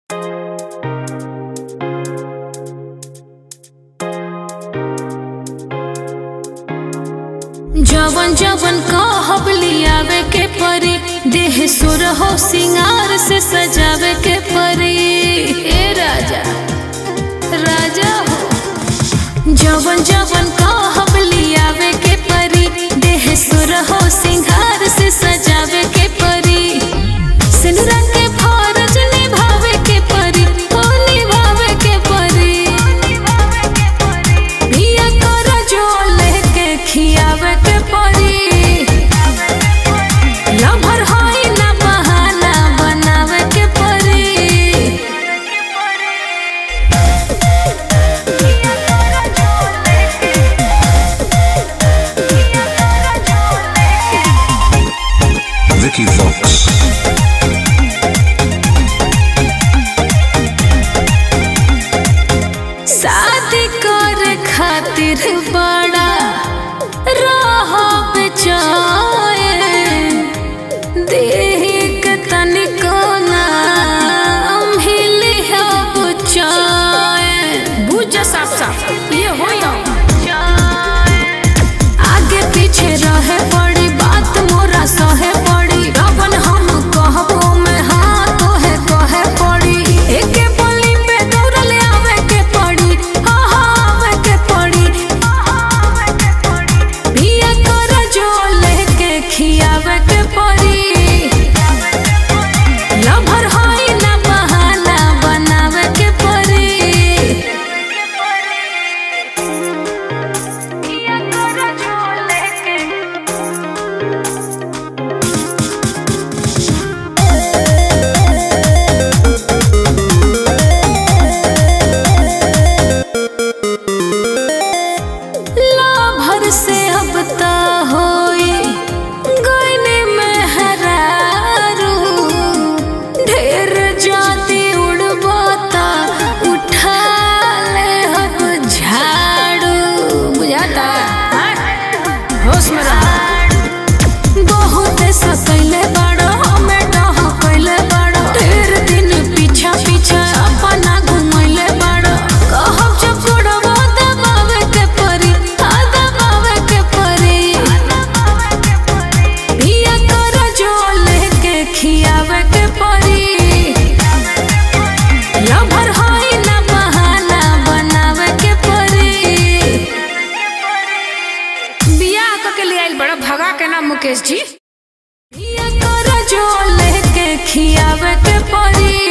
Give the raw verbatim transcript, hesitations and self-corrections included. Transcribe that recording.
जवन जवन कहब लियावे के परी, देह सुर हो सिंगार से सजावे के परी। ए राजा राजा हो जवन जवन कहब लियावे के परी, देह सुर हो सिंगार से सजावे के परी। सिंदूरा के फरज निभावे के परी, ओ निभावे के परी। बिया कर जो लेके खियावे के परी। लभर होई ना बहाना बनावे के परी। Vicky Fox. शादी कर खातिर बड़ा रह बेचैन, देह के तनिको ना मिली है चैन। बुझ साफ साफ ये हो आगे पीछे रहे पड़ी बात मोरा सहे पड़ी। रवन हम कहबो में हाँ तोहे कहे पड़ी। एके बोली पे दौड़ल आवे के पड़ी, हाँ हाँ आवे के पड़ी। बिया कर जो लेके खियावे के पड़ी। लभर होई ना बहाना बनावे के पड़ी। बिया कर जो लेके लाभर से अब ता होई गइने में हरारू। ढेर जाती उड़बता उठा ले अब झाड़ू। बुझाता होश में रहा। बहुत सकैले बड़ो हमें डह कैले बड़ो। ढेर दिन पीछा पीछा अपना घुमैले बड़ो। कहब जब गोड़वा दबावे के परी, हाँ दबावे के परी। बिया कर जो लेके खियावे के परी। लभर होई ना बहाना बनावे के परी। बिया क के ले आइल बड़ा भगा के ना मुकेश जी। बिया कर जो लेके खियावे के परी।